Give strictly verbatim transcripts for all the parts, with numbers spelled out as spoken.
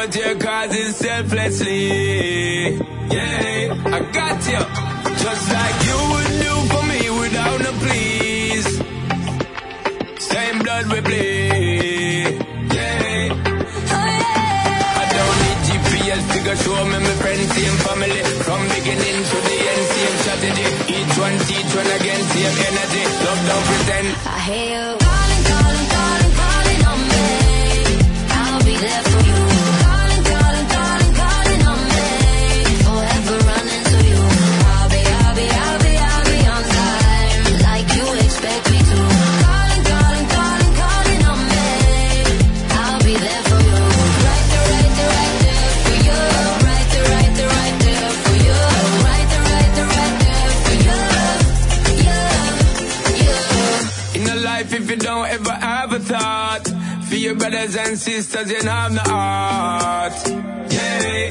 out here causing selflessly. Yeah, I got you. Just like you would do for me without no please. Same blood we bleed. Yeah. Oh, yeah. I don't need G P S figure show me my friends, same family. From beginning to the end, same strategy. Each one teach one again, same energy. Love don't pretend. I hear you calling, calling, calling, calling on me. I'll be there for you. Calling, calling, calling, calling on me. Forever running to you. I'll be, I'll be, I'll be, I'll be on time, like you expect me to. Calling, calling, calling, calling on me. I'll be there for you. Right there, right there, right there for you. Right there, right there, right there for you. Right there, right there, right there for you. Yeah, yeah. In a life, if you don't ever have a thought for your brothers and sisters, you have no heart. Yeah.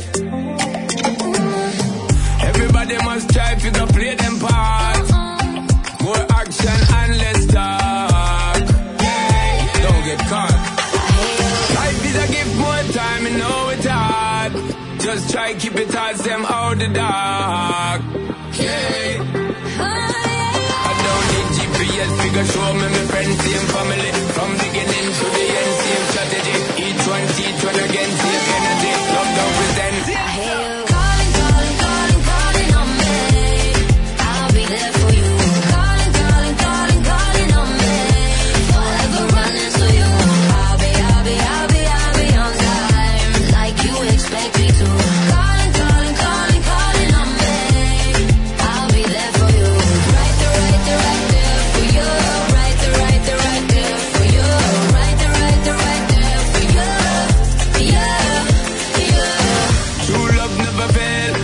Everybody must try to go play them part. More action and less talk. Yeah. Don't get caught. Life is a gift, more time, you know it's hard. Just try keep it towards them out the dark. Yeah. I don't need G P S figure show me my friends, same family. From beginning to the end, same strategy. Each one teach one again, same energy. Love don't pretend. I hear you calling, calling, calling, calling on me. I'll be there for you. Calling, calling, calling, calling on me. Forever running to you. I'll be, I'll be, I'll be, I'll be on time, like you expect me to. Calling, calling, calling, calling on me. I'll be there for you. Right there, right there, right there for you. Right there, right there, right there for you. Right there, right there, right there for you. Yeah, yeah. True love never fail.